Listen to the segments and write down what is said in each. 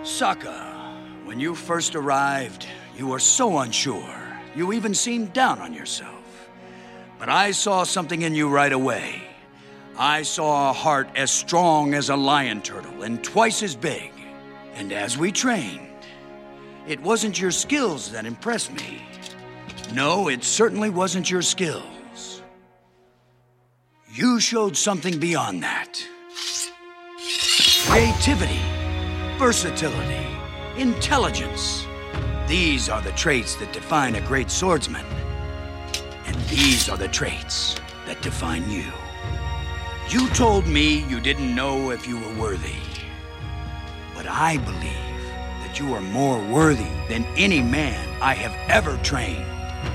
Sokka, when you first arrived, you were so unsure. You even seemed down on yourself. But I saw something in you right away. I saw a heart as strong as a lion turtle and twice as big. And as we trained, it wasn't your skills that impressed me. No, it certainly wasn't your skills. You showed something beyond that. Creativity, versatility, intelligence. These are the traits that define a great swordsman. And these are the traits that define you. You told me you didn't know if you were worthy. But I believe that you are more worthy than any man I have ever trained.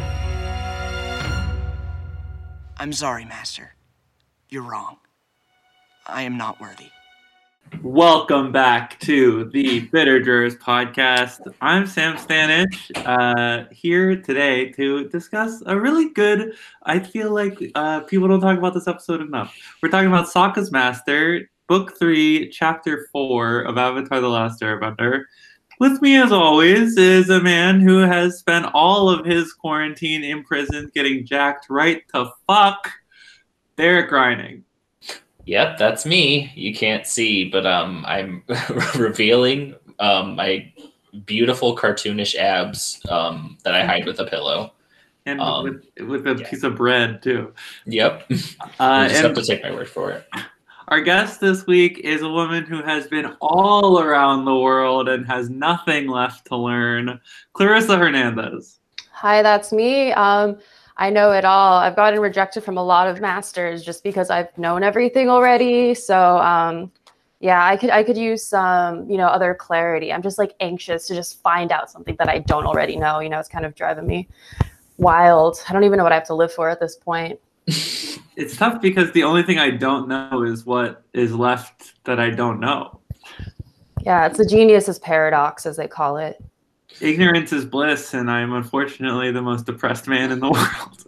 I'm sorry, Master. You're wrong. I am not worthy. Welcome back to the Bitter Jurors podcast. I'm Sam Stanich, here today to discuss a really good, I feel like people don't talk about this episode enough. We're talking about Sokka's Master, Book 3, Chapter 4 of Avatar The Last Airbender. With me, as always, is a man who has spent all of his quarantine in prison getting jacked right to fuck, Derek Reining. Yep, that's me. You can't see, but I'm revealing my beautiful cartoonish abs that I hide with a pillow. And with a piece of bread, too. Yep. You just have to take my word for it. Our guest this week is a woman who has been all around the world and has nothing left to learn. Clarissa Hernandez. Hi, that's me. I know it all. I've gotten rejected from a lot of masters just because I've known everything already. So yeah, I could use some, other clarity. I'm just like anxious to just find out something that I don't already know. It's kind of driving me wild. I don't even know what I have to live for at this point. It's tough because the only thing I don't know is what is left that I don't know. Yeah, it's the genius's paradox, as they call it. Ignorance is bliss, and I am unfortunately the most depressed man in the world.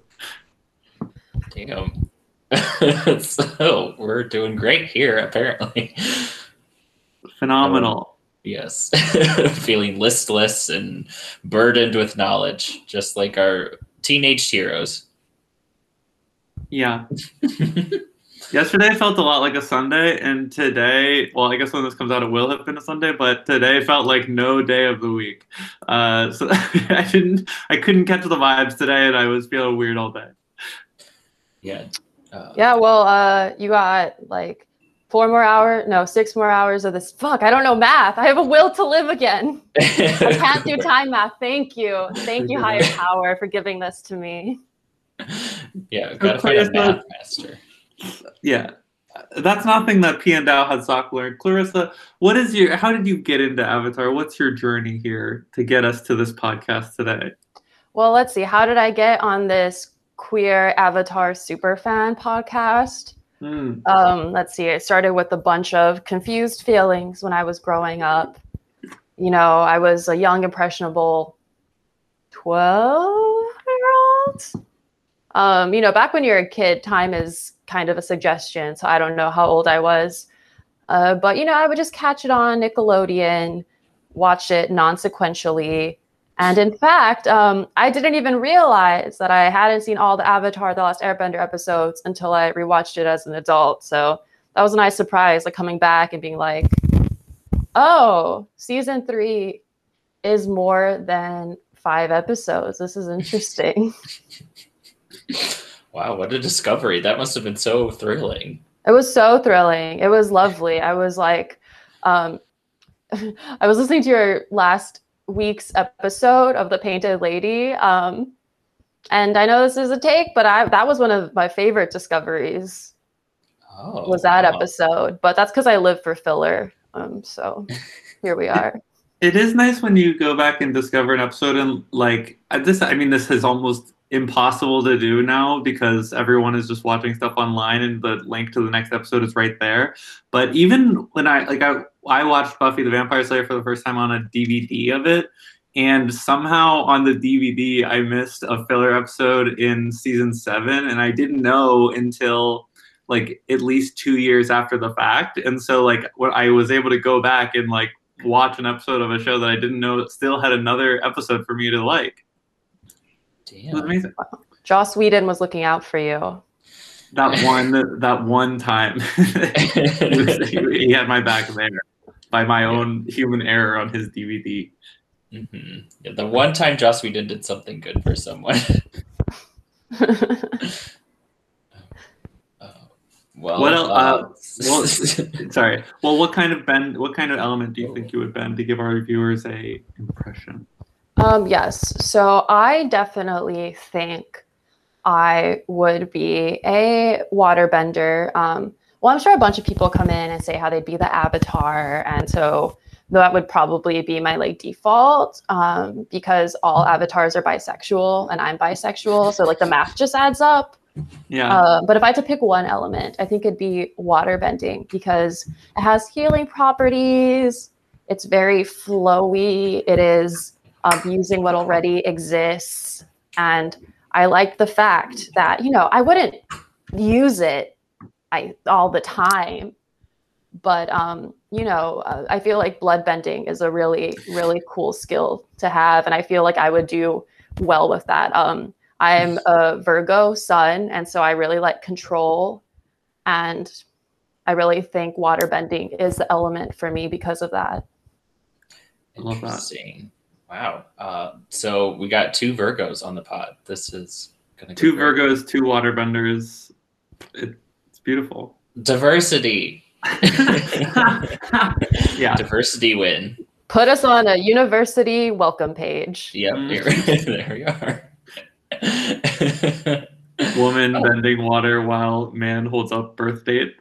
Damn. So we're doing great here, apparently. Phenomenal. Yes. Feeling listless and burdened with knowledge, just like our teenage heroes. Yeah. Yesterday felt a lot like a Sunday, and today, well, I guess when this comes out, it will have been a Sunday, but today felt like no day of the week. So I couldn't catch the vibes today, and I was feeling weird all day. Yeah. Yeah, well, you got like 6 more hours of this. Fuck, I don't know math. I have a will to live again. I can't do time math. Thank you. Thank you, higher power, for giving this to me. Yeah, gotta find a math master. Yeah, that's nothing that Piandao had Sokka learned. Clarissa, how did you get into Avatar? What's your journey here to get us to this podcast today? Well, let's see. How did I get on this queer Avatar superfan podcast? Let's see. It started with a bunch of confused feelings when I was growing up. I was a young, impressionable 12-year-old. Back when you're a kid, time is kind of a suggestion. So I don't know how old I was. But, I would just catch it on Nickelodeon, watch it non-sequentially. And in fact, I didn't even realize that I hadn't seen all the Avatar The Last Airbender episodes until I rewatched it as an adult. So that was a nice surprise, like coming back and being like, oh, season 3 is more than 5 episodes. This is interesting. Wow, what a discovery. That must have been so thrilling. It was so thrilling. It was lovely. I was like, I was listening to your last week's episode of The Painted Lady. And I know this is a take, but that was one of my favorite discoveries. Was that episode. But that's because I live for filler. So here we are. It is nice when you go back and discover an episode and this is almost impossible to do now because everyone is just watching stuff online and the link to the next episode is right there. But even when I watched Buffy the Vampire Slayer for the first time on a DVD of it, and somehow on the DVD I missed a filler episode in season 7, and I didn't know until at least 2 years after the fact. And so when I was able to go back and watch an episode of a show that I didn't know still had another episode for me to like. It was Damn. amazing. Joss Whedon was looking out for you. That one time he had my back there by my own human error on his DVD. Mm-hmm. Yeah, the one time Joss Whedon did something good for someone. Well, What else? Well, sorry. Well, what kind of element do you think you would bend to give our viewers a impression? Yes. So I definitely think I would be a waterbender. Well, I'm sure a bunch of people come in and say how they'd be the Avatar, and so that would probably be my like default, because all avatars are bisexual and I'm bisexual, so like the math just adds up. Yeah. But if I had to pick one element, I think it'd be waterbending because it has healing properties. It's very flowy. It is using what already exists, and I like the fact that I wouldn't use it all the time, but I feel like bloodbending is a really, really cool skill to have, and I feel like I would do well with that. I'm a Virgo sun, and so I really like control, and I really think waterbending is the element for me because of that. Interesting. Wow. So we got 2 Virgos on the pod. This is gonna go 2 great. Virgos, 2 waterbenders. It's beautiful. Diversity. Yeah. Diversity win. Put us on a university welcome page. Yep. There we are. Woman bending water while man holds up birth date.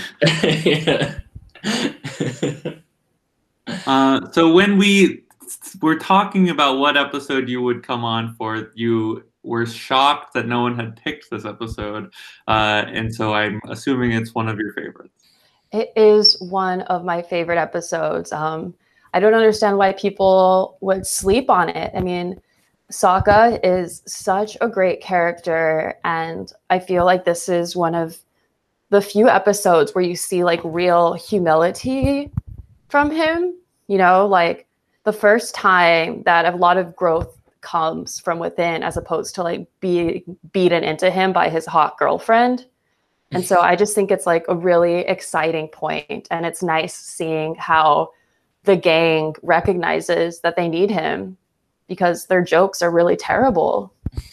So when we were talking about what episode you would come on for, you were shocked that no one had picked this episode, and so I'm assuming it's one of your favorites. It is one of my favorite episodes. I don't understand why people would sleep on it. I mean, Sokka is such a great character, and I feel like this is one of the few episodes where you see like real humility from him. Like the first time that a lot of growth comes from within, as opposed to like being beaten into him by his hot girlfriend. And so I just think it's like a really exciting point, and it's nice seeing how the gang recognizes that they need him because their jokes are really terrible.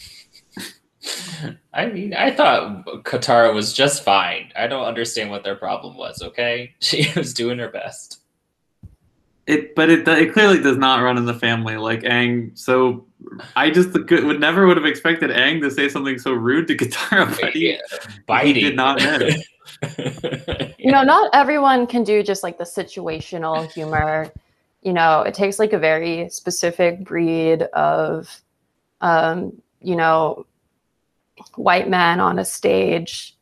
I mean, I thought Katara was just fine. I don't understand what their problem was, okay? She was doing her best. It clearly does not run in the family like Aang. So I just would never have expected Aang to say something so rude to Katara, but he did not miss. Not everyone can do just like the situational humor. It takes like a very specific breed of, white man on a stage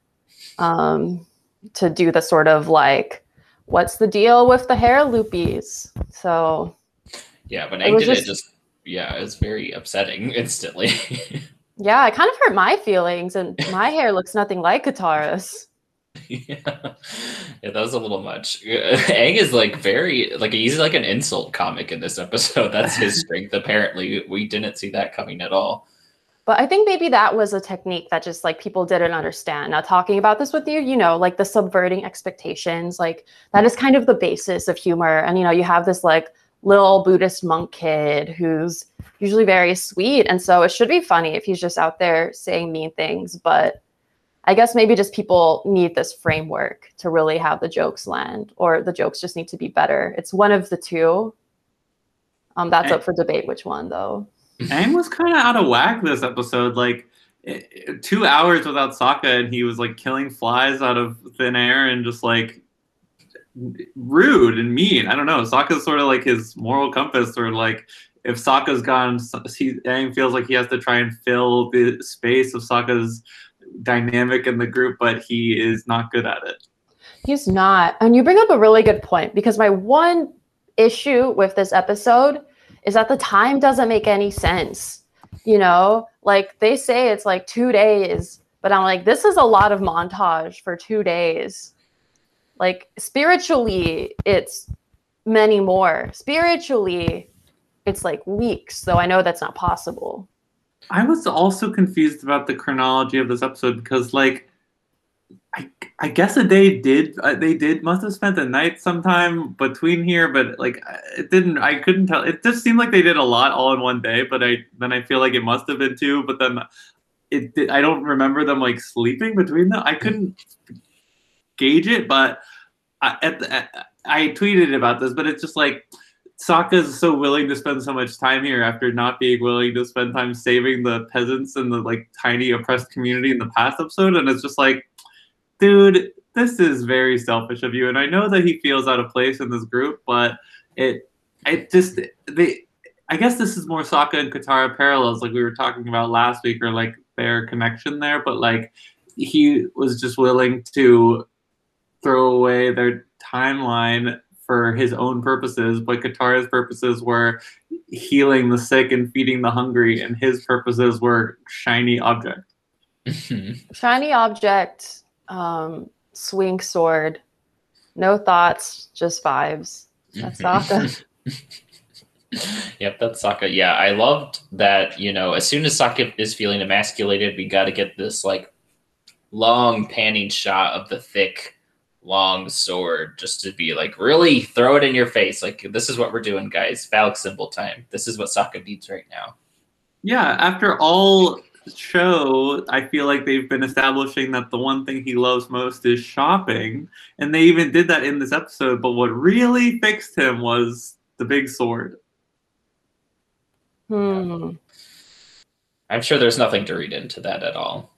to do the sort of like, what's the deal with the hair loopies? So yeah, when Aang did it, it was very upsetting instantly. Yeah, it kind of hurt my feelings, and my hair looks nothing like Katara's. Yeah, that was a little much. Aang is like he's like an insult comic in this episode. That's his strength. Apparently, we didn't see that coming at all. But I think maybe that was a technique that just like people didn't understand. Now talking about this with you, like the subverting expectations, like that is kind of the basis of humor. And you have this like little Buddhist monk kid who's usually very sweet, and so it should be funny if he's just out there saying mean things. But I guess maybe just people need this framework to really have the jokes land, or the jokes just need to be better. It's one of the two. That's up for debate which one, though. Aang was kind of out of whack this episode. Like 2 hours without Sokka, and he was like killing flies out of thin air and just like rude and mean. I don't know. Sokka's sort of like his moral compass, or like if Sokka's gone, Aang feels like he has to try and fill the space of Sokka's dynamic in the group, but he is not good at it. He's not. And you bring up a really good point, because my one issue with this episode is that the time doesn't make any sense. Like they say it's like 2 days, but I'm like, this is a lot of montage for 2 days. Like spiritually, it's many more. Spiritually, it's like weeks, though I know that's not possible. I was also confused about the chronology of this episode because, like, I guess they did must have spent the night sometime between here, but like I couldn't tell. It just seemed like they did a lot all in one day, but I feel like it must have been two, but then I don't remember them like sleeping between them. I couldn't gauge it, but I tweeted about this, but it's just like Sokka is so willing to spend so much time here after not being willing to spend time saving the peasants and the like tiny oppressed community in the past episode, and it's just like, dude, this is very selfish of you. And I know that he feels out of place in this group, but I guess this is more Sokka and Katara parallels, like we were talking about last week, or like their connection there. But like he was just willing to throw away their timeline for his own purposes, but Katara's purposes were healing the sick and feeding the hungry, and his purposes were shiny object. Shiny object. Swing sword, no thoughts, just vibes. That's Sokka. Yep, that's Sokka. Yeah, I loved that, as soon as Sokka is feeling emasculated, we got to get this like long panning shot of the thick, long sword just to be like, really throw it in your face. Like, this is what we're doing, guys. Phallic symbol time. This is what Sokka needs right now. Yeah, after all show, I feel like they've been establishing that the one thing he loves most is shopping, and they even did that in this episode, but what really fixed him was the big sword. I'm sure there's nothing to read into that at all.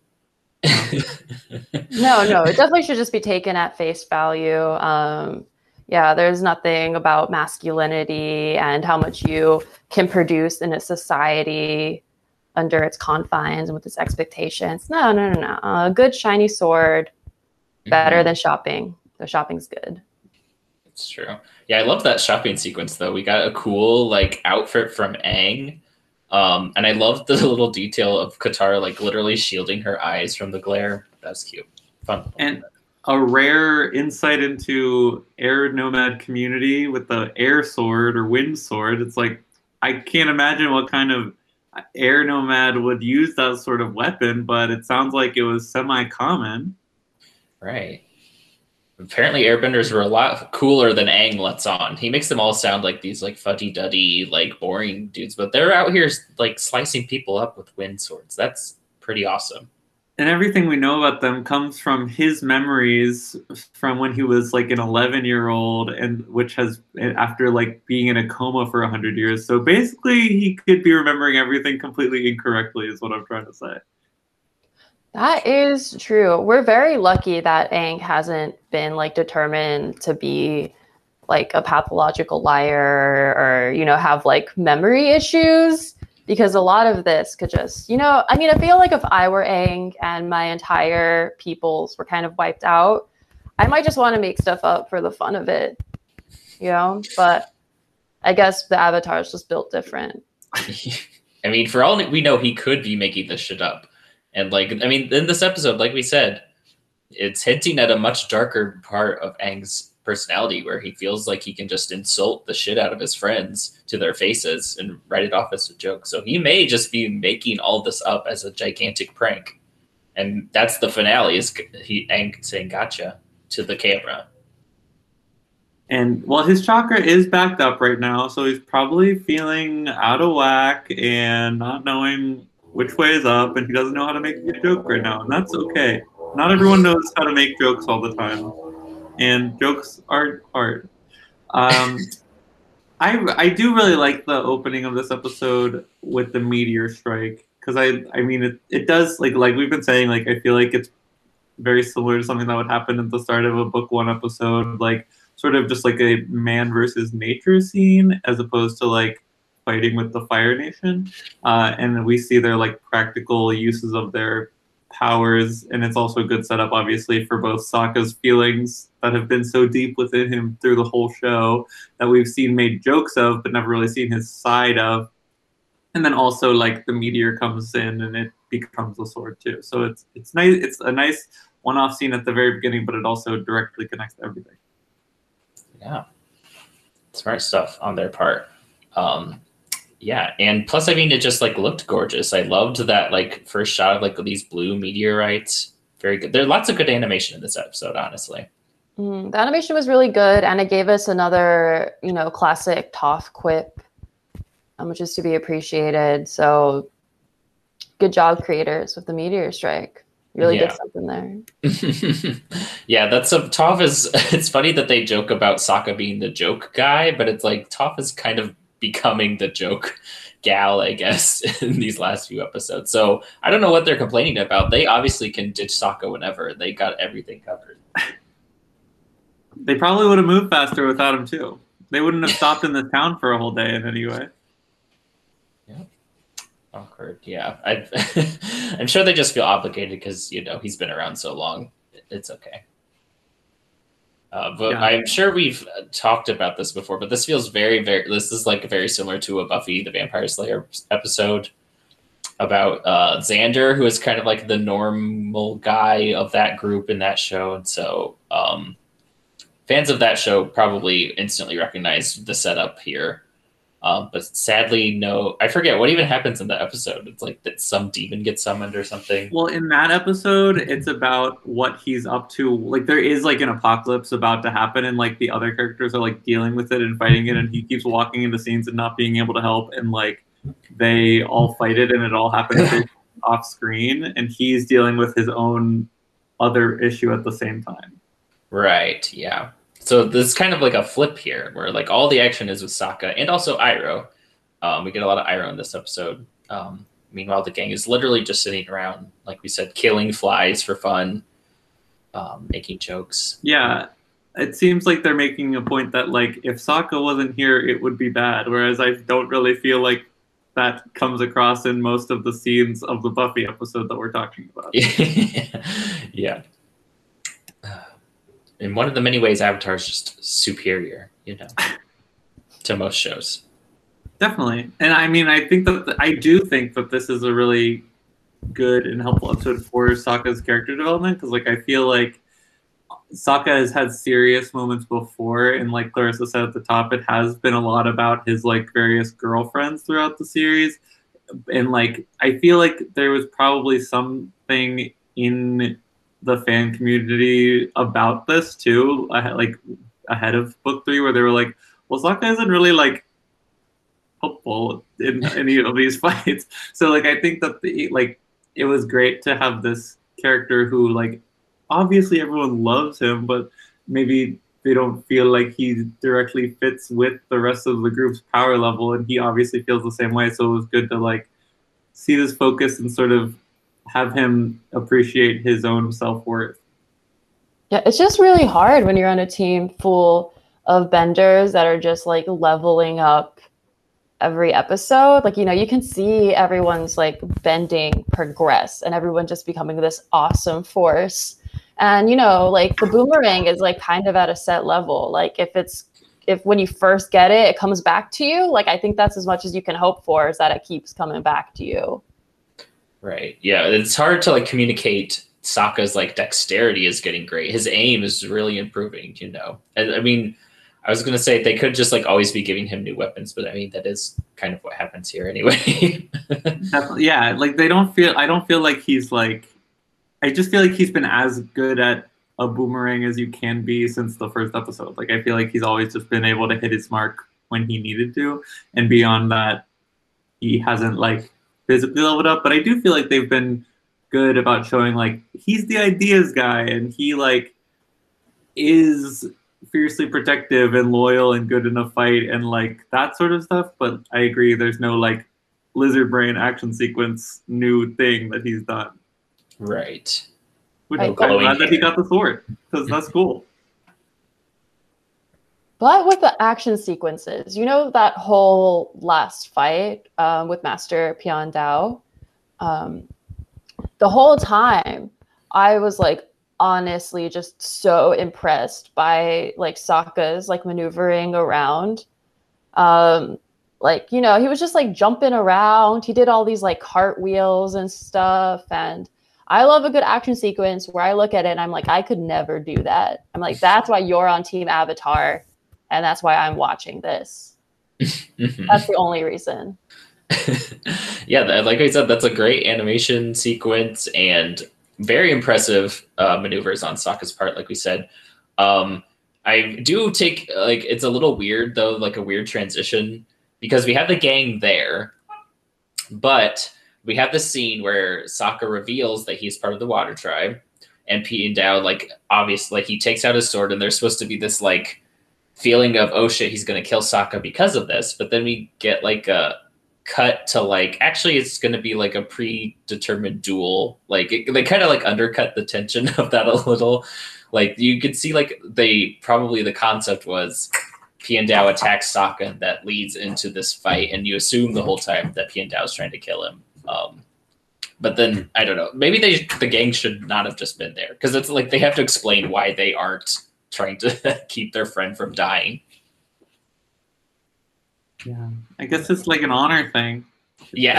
No, it definitely should just be taken at face value. Yeah, there's nothing about masculinity and how much you can produce in a society under its confines and with its expectations. No. A good shiny sword, better than shopping. So shopping's good. It's true. Yeah, I love that shopping sequence though. We got a cool like outfit from Aang. And I love the little detail of Katara like literally shielding her eyes from the glare. That's cute. Fun. And a rare insight into air nomad community with the air sword or wind sword. It's like, I can't imagine what kind of air nomad would use that sort of weapon, but it sounds like it was semi-common. Right. Apparently airbenders were a lot cooler than Aang lets on. He makes them all sound like these like fuddy-duddy, like boring dudes, but they're out here like slicing people up with wind swords. That's pretty awesome. And everything we know about them comes from his memories from when he was like an 11-year-old, and which has after like being in a coma for 100 years. So basically, he could be remembering everything completely incorrectly, is what I'm trying to say. That is true. We're very lucky that Aang hasn't been like determined to be like a pathological liar or, have like memory issues. Because a lot of this could just, I feel like if I were Aang and my entire peoples were kind of wiped out, I might just want to make stuff up for the fun of it, But I guess the Avatar is just built different. For all we know, he could be making this shit up. And in this episode, like we said, it's hinting at a much darker part of Aang's personality where he feels like he can just insult the shit out of his friends to their faces and write it off as a joke. So he may just be making all this up as a gigantic prank. And that's the finale, is Aang saying gotcha to the camera. And well, his chakra is backed up right now, so he's probably feeling out of whack and not knowing which way is up, and he doesn't know how to make a joke right now, and that's okay. Not everyone knows how to make jokes all the time. And jokes are hard. I do really like the opening of this episode with the meteor strike, because it does like we've been saying, like I feel like it's very similar to something that would happen at the start of a book one episode, like sort of just like a man versus nature scene as opposed to like fighting with the Fire Nation, and we see their like practical uses of their powers, and it's also a good setup obviously for both Sokka's feelings that have been so deep within him through the whole show that we've seen made jokes of but never really seen his side of, and then also like the meteor comes in and it becomes a sword too. So it's nice. It's a nice one-off scene at the very beginning, but it also directly connects to everything. Yeah. Smart stuff on their part. Yeah, and plus, I mean, it just like looked gorgeous. I loved that like first shot of like these blue meteorites. Very good. There are lots of good animation in this episode, honestly. The animation was really good, and it gave us another, classic Toph quip, which is to be appreciated. So, good job, creators, with the meteor strike. You really did something there. Yeah, Toph is. It's funny that they joke about Sokka being the joke guy, but it's like Toph is kind of becoming the joke gal, I guess, in these last few episodes. So I don't know what they're complaining about. They obviously can ditch Sokka whenever. They got everything covered. They probably would have moved faster without him too. They wouldn't have stopped in the town for a whole day in any way. Yeah. Awkward. Yeah. I'm sure they just feel obligated because, he's been around so long. It's okay. But yeah. I'm sure we've talked about this before, but this feels this is like very similar to a Buffy the Vampire Slayer episode about Xander, who is kind of like the normal guy of that group in that show. And so fans of that show probably instantly recognize the setup here. But sadly, no, I forget what even happens in the episode. It's like that some demon gets summoned or something. Well, in that episode, it's about what he's up to. Like, there is like an apocalypse about to happen, and like the other characters are like dealing with it and fighting it, and he keeps walking into scenes and not being able to help, and like they all fight it, and it all happens off screen, and he's dealing with his own other issue at the same time. Right. Yeah. So this is kind of like a flip here, where like all the action is with Sokka and also Iroh. We get a lot of Iroh in this episode. Meanwhile, the gang is literally just sitting around, like we said, killing flies for fun, making jokes. Yeah, it seems like they're making a point that like if Sokka wasn't here, it would be bad. Whereas I don't really feel like that comes across in most of the scenes of the Buffy episode that we're talking about. Yeah. In one of the many ways, Avatar is just superior, to most shows. Definitely. And I mean, I do think that this is a really good and helpful episode for Sokka's character development, because like I feel like Sokka has had serious moments before, and like Clarissa said at the top, it has been a lot about his like various girlfriends throughout the series. And like I feel like there was probably something in the fan community about this too, like ahead of book 3, where they were like, well, Sokka isn't really like helpful in any of these fights. So like I think that it was great to have this character who like obviously everyone loves him, but maybe they don't feel like he directly fits with the rest of the group's power level, and he obviously feels the same way. So it was good to like see this focus and sort of have him appreciate his own self-worth. Yeah, it's just really hard when you're on a team full of benders that are just like leveling up every episode. Like, you can see everyone's like bending progress and everyone just becoming this awesome force. And, like the boomerang is like kind of at a set level. Like if when you first get it, it comes back to you. Like, I think that's as much as you can hope for, is that it keeps coming back to you. Right. Yeah. It's hard to like communicate. Sokka's like dexterity is getting great. His aim is really improving, And I mean, I was going to say they could just like always be giving him new weapons, but I mean, that is kind of what happens here anyway. Definitely. Yeah. Like I don't feel like he's like, I just feel like he's been as good at a boomerang as you can be since the first episode. Like, I feel like he's always just been able to hit his mark when he needed to. And beyond that, he hasn't like physically leveled up, but I do feel like they've been good about showing like he's the ideas guy, and he like is fiercely protective and loyal and good in a fight and like that sort of stuff. But I agree, there's no like lizard brain action sequence new thing that he's done. Right. Which I'm glad that he got the sword, because that's cool. But with the action sequences, that whole last fight with Master Pian Dao, the whole time I was like honestly just so impressed by like Sokka's like maneuvering around. He was just like jumping around. He did all these like cartwheels and stuff. And I love a good action sequence where I look at it and I'm like, I could never do that. I'm like, that's why you're on Team Avatar. and that's why I'm watching this. That's the only reason. Yeah, like I said, that's a great animation sequence and very impressive maneuvers on Sokka's part, like we said. I do take, like, it's a little weird, though, like a weird transition, because we have the gang there, but we have the scene where Sokka reveals that he's part of the Water Tribe, and Piandao, like, obviously, like, he takes out his sword, and there's supposed to be this, like, feeling of, oh shit, he's gonna kill Sokka because of this, but then we get, like, a cut to, like, actually it's going to be like a predetermined duel. Like they kind of like undercut the tension of that a little. Like you could see like the concept was Piandao attacks Sokka, and that leads into this fight, and you assume the whole time that Piandao is trying to kill him. But then I don't know, maybe the gang should not have just been there, because it's like they have to explain why they aren't trying to keep their friend from dying. Yeah, I guess it's like an honor thing. Yeah,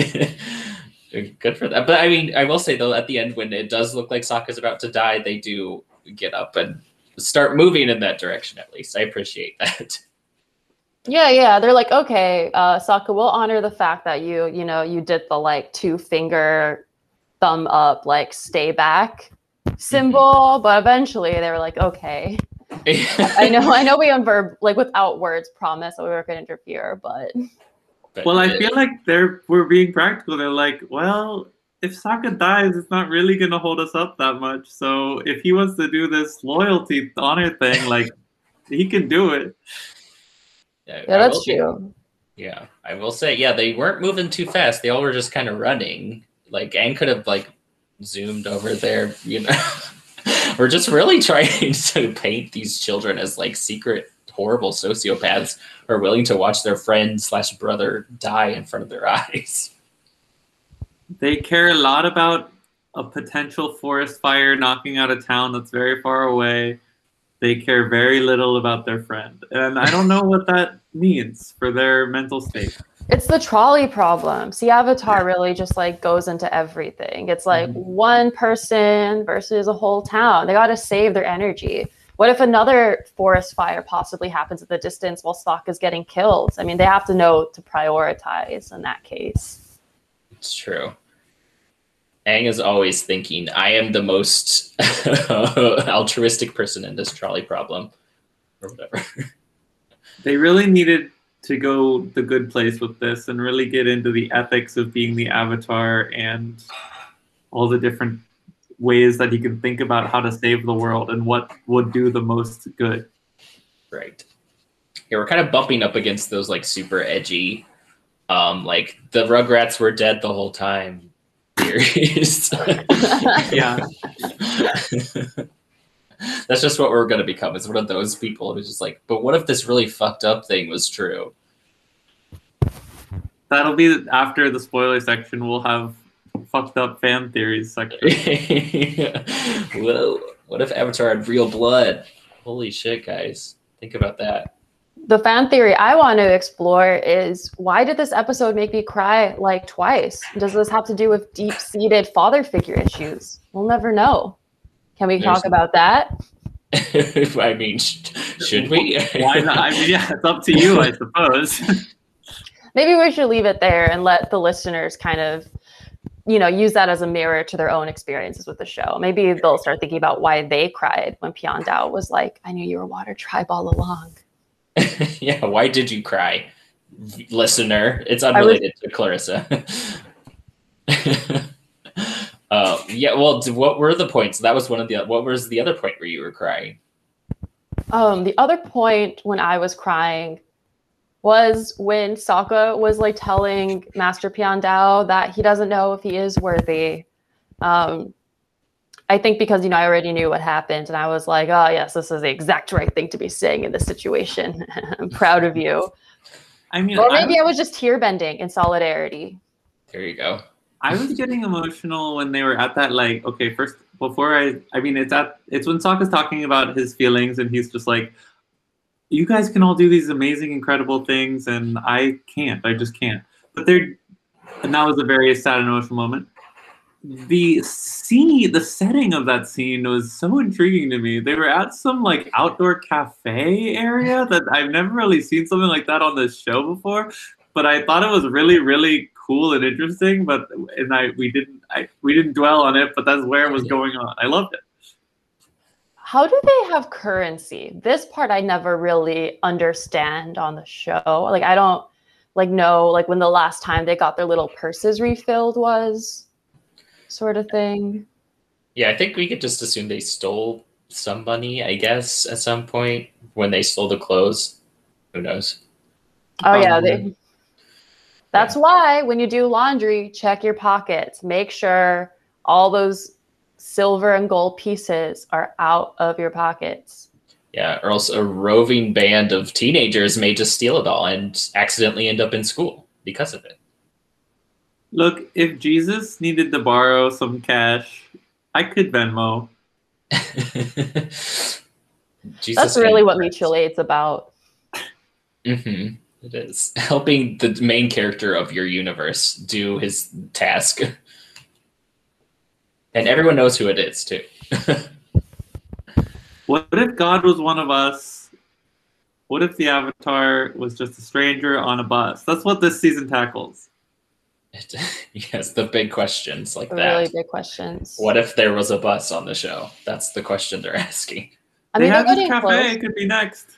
good for that. But I mean, I will say though, at the end, when it does look like Sokka's about to die, they do get up and start moving in that direction. At least I appreciate that. Yeah, they're like, okay, Sokka, we'll honor the fact that you did the like 2-finger thumb up, like stay back symbol, but eventually they were like, okay. I know we like without words promised that we weren't going to interfere, but well, I feel like we're being practical. They're like, well, if Sokka dies, it's not really going to hold us up that much. So if he wants to do this loyalty honor thing, like he can do it. Yeah, that's true. Yeah, I will say, yeah, they weren't moving too fast. They all were just kind of running. Like Aang could have like zoomed over there, We're just really trying to paint these children as like secret, horrible sociopaths who are willing to watch their friend/brother die in front of their eyes. They care a lot about a potential forest fire knocking out a town that's very far away. They care very little about their friend. And I don't know what that means for their mental state. It's the trolley problem. See, Avatar really just like goes into everything. It's like one person versus a whole town. They got to save their energy. What if another forest fire possibly happens at the distance while Sokka's getting killed? I mean, they have to know to prioritize in that case. It's true. Aang is always thinking, I am the most altruistic person in this trolley problem, or whatever. They really needed to go the good place with this and really get into the ethics of being the Avatar and all the different ways that he can think about how to save the world and what would do the most good. Right. Yeah, we're kind of bumping up against those like super edgy, like the Rugrats were dead the whole time theories. Yeah. That's just what we're going to become. It's one of those people who's just like, but what if this really fucked up thing was true? That'll be after the spoiler section. We'll have fucked up fan theories section. Whoa. What if Avatar had real blood? Holy shit, guys. Think about that. The fan theory I want to explore is, why did this episode make me cry like twice? Does this have to do with deep-seated father figure issues? We'll never know. Can we talk about that? I mean, should we? Why not? I mean, yeah, it's up to you, I suppose. Maybe we should leave it there and let the listeners kind of, use that as a mirror to their own experiences with the show. Maybe they'll start thinking about why they cried when Piandao was like, I knew you were Water Tribe all along. Yeah, why did you cry, listener? It's unrelated to Clarissa. Yeah, well, what were the points? That was what was the other point where you were crying? The other point when I was crying was when Sokka was like telling Master Piandao that he doesn't know if he is worthy. I think because, I already knew what happened, and I was like, oh yes, this is the exact right thing to be saying in this situation. I'm proud of you. I mean, or maybe I was just tear bending in solidarity. There you go. I was getting emotional when they were at that, like, okay, first, before it's when Sokka's talking about his feelings, and he's just like, you guys can all do these amazing, incredible things, and I just can't. And that was a very sad and emotional moment. the setting of that scene was so intriguing to me. They were at some like outdoor cafe area that I've never really seen something like that on this show before. But I thought it was really, really cool and interesting. We didn't dwell on it, but that's where it was going on. I loved it. How do they have currency? This part I never really understand on the show. Like I don't know like when the last time they got their little purses refilled was, sort of thing. Yeah, I think we could just assume they stole some money, I guess, at some point when they stole the clothes. Who knows? Oh yeah, that's why when you do laundry, check your pockets. Make sure all those silver and gold pieces are out of your pockets. Yeah, or else a roving band of teenagers may just steal it all and accidentally end up in school because of it. Look, if Jesus needed to borrow some cash, I could Venmo. That's really what Mutual Aid's about. Mm-hmm. It is. Helping the main character of your universe do his task. And everyone knows who it is, too. What if God was one of us? What if the Avatar was just a stranger on a bus? That's what this season tackles. Yes, the big questions like that. Really big questions. What if there was a bus on the show? That's the question they're asking. I mean, they have this cafe. It could be next.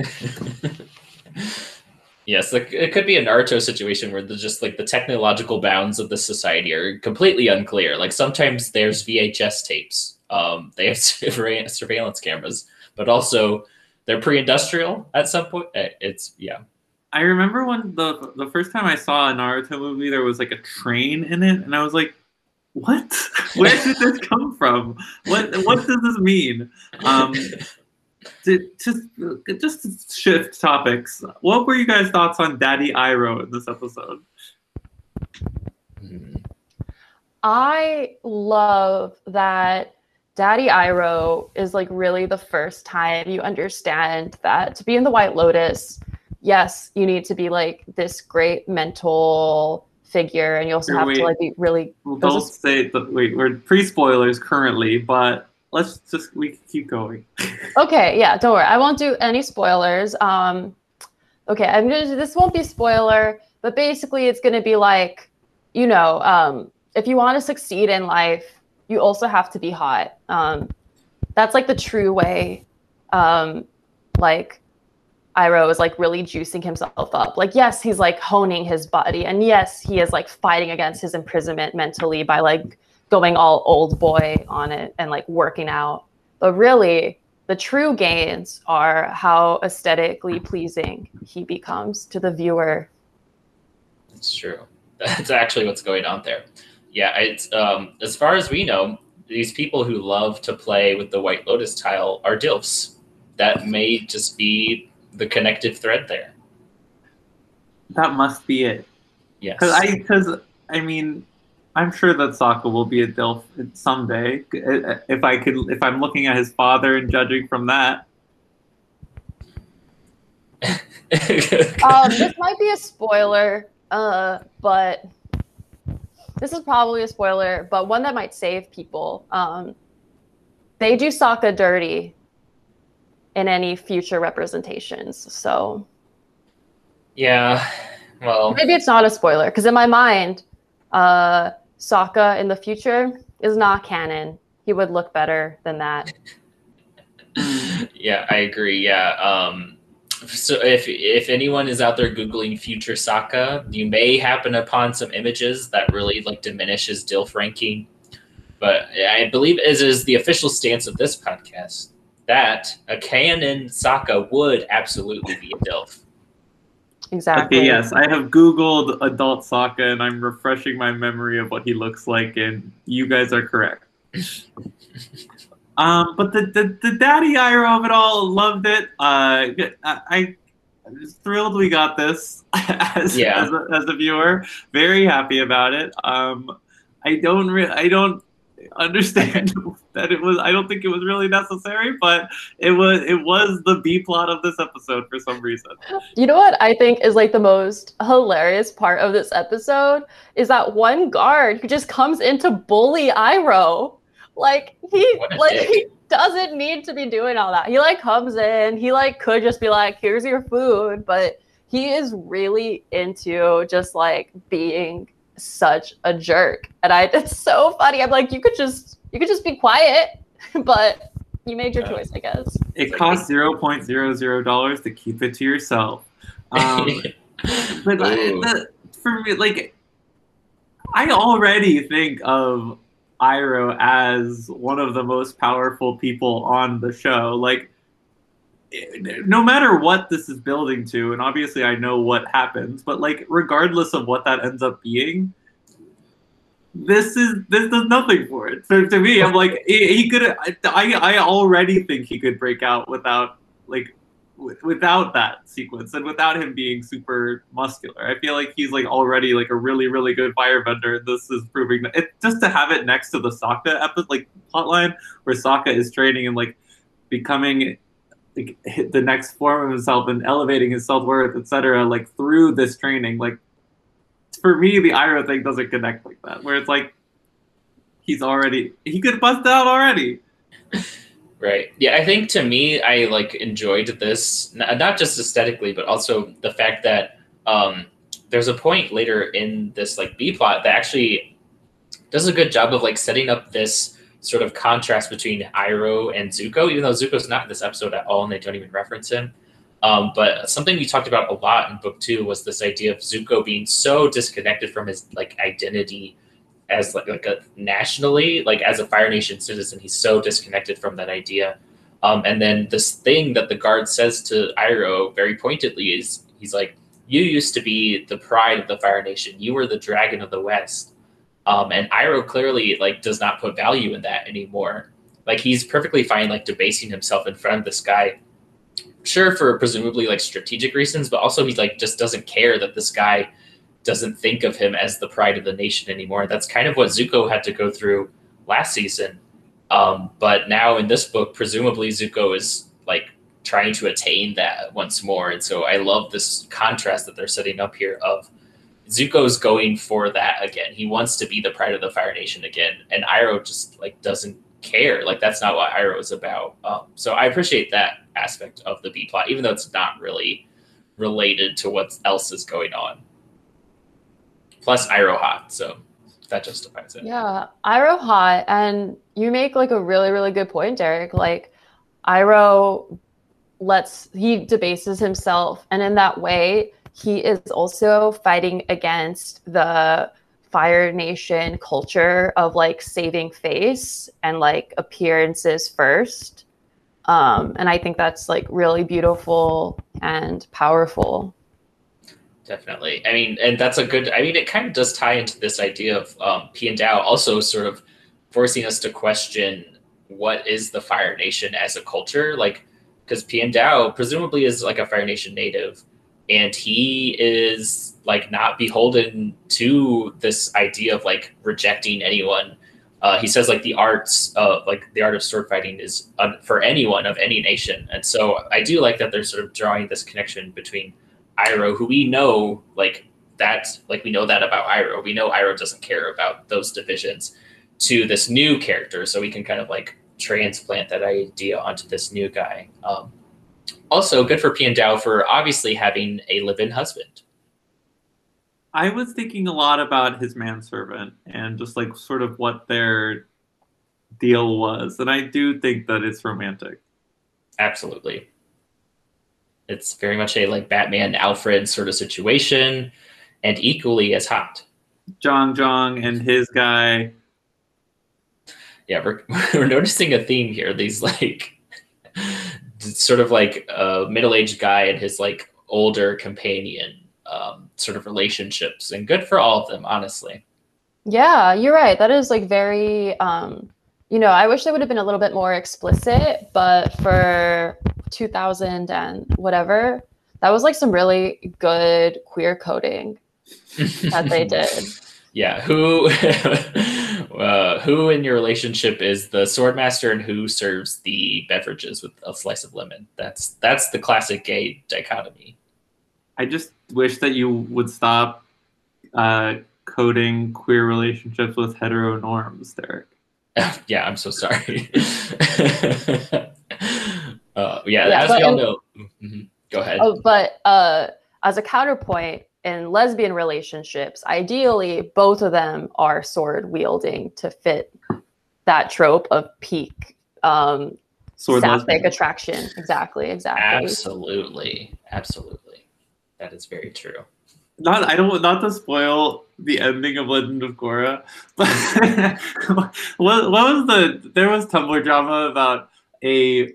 Yes, it could be a Naruto situation where just like the technological bounds of the society are completely unclear. Like sometimes there's VHS tapes. They have surveillance cameras, but also they're pre-industrial at some point. I remember when the first time I saw a Naruto movie, there was like a train in it, and I was like, "What? Where did this come from? What does this mean?" Just to shift topics, what were you guys' thoughts on Daddy Iroh in this episode? I love that Daddy Iroh is like really the first time you understand that to be in the White Lotus, yes, you need to be like this great mental figure, and you also have to like be really. Well, don't say that. Wait, we're pre-spoilers currently, but. We can keep going. Okay, yeah, don't worry. I won't do any spoilers. Okay, this won't be spoiler, but basically it's gonna be like, if you want to succeed in life, you also have to be hot. That's like the true way. Like Iroh is like really juicing himself up. Like, yes, he's like honing his body, and yes, he is like fighting against his imprisonment mentally by like going all old boy on it and like working out. But really, the true gains are how aesthetically pleasing he becomes to the viewer. It's true. That's actually what's going on there. Yeah, it's as far as we know, these people who love to play with the White Lotus tile are DILFs. That may just be the connective thread there. That must be it. Yes. Because I mean, I'm sure that Sokka will be a DILF someday. If I'm looking at his father and judging from that. This might be a spoiler, but this is probably a spoiler, but one that might save people. They do Sokka dirty in any future representations, so. Yeah, well. Maybe it's not a spoiler, because in my mind, Sokka in the future is not canon. He would look better than that. Yeah, I agree. Yeah. So if anyone is out there Googling future Sokka, you may happen upon some images that really like diminish his DILF ranking. But I believe it is the official stance of this podcast that a canon Sokka would absolutely be a DILF. Exactly. Okay, yes, I have Googled adult Sokka, and I'm refreshing my memory of what he looks like, and you guys are correct. But the Daddy Iroh of it all, loved it. I was thrilled we got this as a viewer. Very happy about it. I don't understand that it was. I don't think it was really necessary, but it was the B plot of this episode for some reason. You know what I think is like the most hilarious part of this episode is that one guard who just comes in to bully Iroh. Like he doesn't need to be doing all that. He like comes in, he like could just be like, here's your food, but he is really into just like being such a jerk. And it's so funny. I'm like, you could just be quiet, but you made your choice, I guess. It costs $0.00 to keep it to yourself. But for me, like, I already think of Iroh as one of the most powerful people on the show. Like, no matter what this is building to, and obviously I know what happens, but like, regardless of what that ends up being, this does nothing for it. So to me, I'm like, he could. I already think he could break out without that sequence and without him being super muscular. I feel like he's like already like a really, really good firebender. This is proving that it, just to have it next to the Sokka episode, like plotline where Sokka is training and like becoming like the next form of himself and elevating his self-worth, etc. like through this training. Like, for me, the Iroh thing doesn't connect like that, where it's like he could bust out already. Right. Yeah, I think to me, I like enjoyed this, not just aesthetically, but also the fact that there's a point later in this like B plot that actually does a good job of like setting up this sort of contrast between Iroh and Zuko, even though Zuko's not in this episode at all and they don't even reference him. But something we talked about a lot in book 2 was this idea of Zuko being so disconnected from his like identity as like a nationally, like as a Fire Nation citizen. He's so disconnected from that idea. And then this thing that the guard says to Iroh very pointedly is, he's like, you used to be the pride of the Fire Nation. You were the dragon of the West. And Iroh clearly like does not put value in that anymore. Like, he's perfectly fine like debasing himself in front of this guy, sure, for presumably like strategic reasons, but also he like just doesn't care that this guy doesn't think of him as the pride of the nation anymore. That's kind of what Zuko had to go through last season. But now in this book, presumably Zuko is like trying to attain that once more. And so I love this contrast that they're setting up here of Zuko's going for that again. He wants to be the pride of the Fire Nation again. And Iroh just like doesn't care. Like, that's not what Iroh is about. So I appreciate that aspect of the B plot, even though it's not really related to what else is going on. Plus Iroh hot, so that justifies it. Yeah, Iroh hot, and you make like a really, really good point, Derek. Like, Iroh he debases himself, and in that way, he is also fighting against the Fire Nation culture of like saving face and like appearances first. And I think that's like really beautiful and powerful. Definitely. I mean, and that's it kind of does tie into this idea of Piandao also sort of forcing us to question what is the Fire Nation as a culture. Like, because Piandao presumably is like a Fire Nation native, and he is like not beholden to this idea of like rejecting anyone. He says like the art of sword fighting is for anyone of any nation. And so I do like that they're sort of drawing this connection between Iroh, who we know we know that about Iroh. We know Iroh doesn't care about those divisions, to this new character. So we can kind of like transplant that idea onto this new guy. Also good for Piandao for obviously having a live-in husband. I was thinking a lot about his manservant and just like sort of what their deal was. And I do think that it's romantic. Absolutely. It's very much a like Batman Alfred sort of situation, and equally as hot. Zhang and his guy. Yeah, we're noticing a theme here. These like sort of like a middle-aged guy and his like older companion sort of relationships, and good for all of them, honestly. Yeah, you're right. That is like very, I wish they would have been a little bit more explicit, but for 2000 and whatever, that was like some really good queer coding that they did. Yeah, Who in your relationship is the swordmaster and who serves the beverages with a slice of lemon? That's the classic gay dichotomy. I just wish that you would stop coding queer relationships with hetero norms, Derek. Yeah, I'm so sorry. As we all know. Mm-hmm. Go ahead. But as a counterpoint, in lesbian relationships, ideally, both of them are sword wielding to fit that trope of peak sapphic attraction. Exactly. Absolutely. That is very true. Not to spoil the ending of Legend of Korra, but what was there was Tumblr drama about a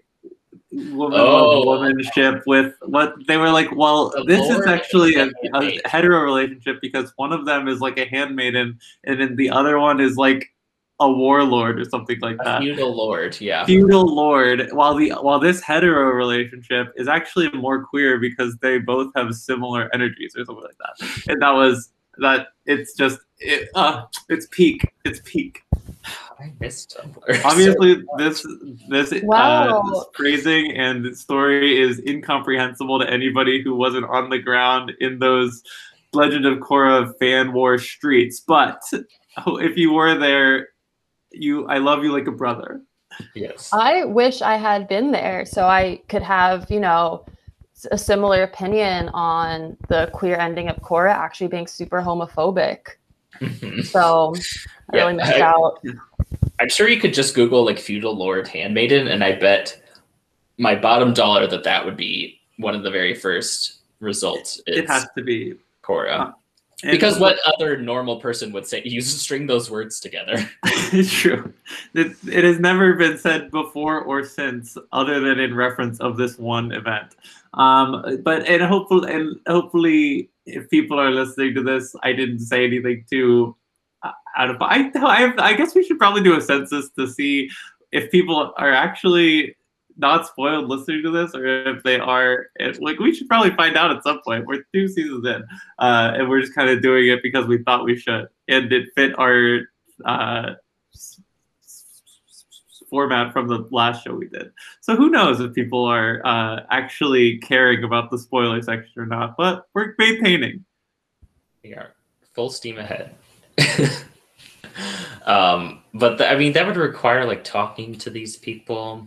woman ship with what they were like, well, this is actually a hetero relationship because one of them is like a handmaiden and then the other one is like a warlord or something like that. Feudal lord, yeah. Feudal lord, while this hetero relationship is actually more queer because they both have similar energies or something like that. And it's peak. It's peak. I missed Tumblr. Obviously, this phrasing and story is incomprehensible to anybody who wasn't on the ground in those Legend of Korra fan war streets. But if you were there, I love you like a brother. Yes. I wish I had been there so I could have, a similar opinion on the queer ending of Korra actually being super homophobic. So I really missed out. I'm sure you could just Google like feudal lord handmaiden, and I bet my bottom dollar that would be one of the very first results. It has to be Korra. Because what other normal person would say? You string those words together. It's true. It has never been said before or since, other than in reference of this one event. But hopefully, if people are listening to this, I didn't say anything too out of. I guess we should probably do a census to see if people are actually not spoiled listening to this, or if they are. We should probably find out at some point. We're 2 seasons in, and we're just kind of doing it because we thought we should, and it fit our format from the last show we did. So who knows if people are actually caring about the spoiler section or not? But we're maintaining. We are full steam ahead. But that would require like talking to these people.